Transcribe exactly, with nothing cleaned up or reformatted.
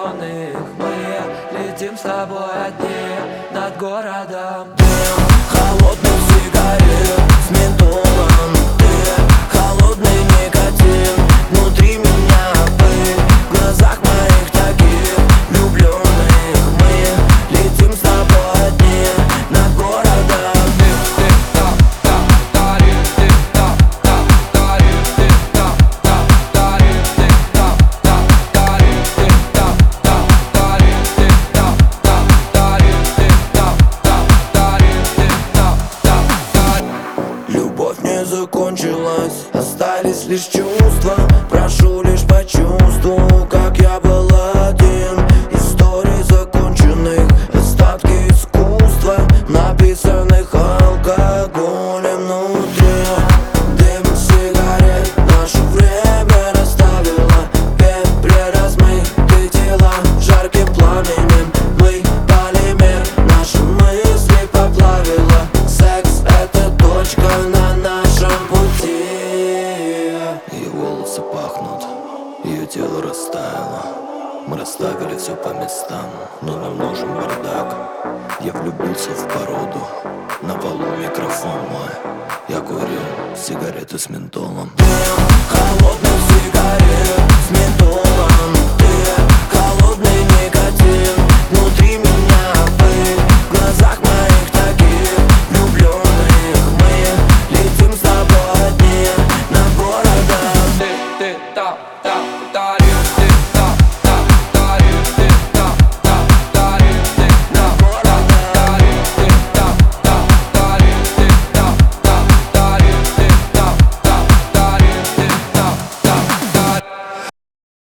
влюбленных. Мы летим с тобой одни над городом. Дым холодных сигарет с ментолом. Ты холодный никотин внутри меня. Вы в глазах моих таких влюбленных. Мы летим с тобой одни над городом. Любовь не закончилась, остались лишь чувства. Прошу лишь почувствуй, как я был один. Истории законченных, остатки искусства, написанных алкоголем внутри. Дым сигарет наше время расставило. Пепли размыты тела жарким пламенем. Мы полимер, наши мысли поплавило. Секс — это точка на нашем пути. Ее волосы пахнут, ее тело растаяло. Мы расставили все по местам, но нам нужен бардак. Я влюбился в породу, на полу микрофон мой. Я курил сигареты с ментолом. Дым холодных сигарет с ментолом.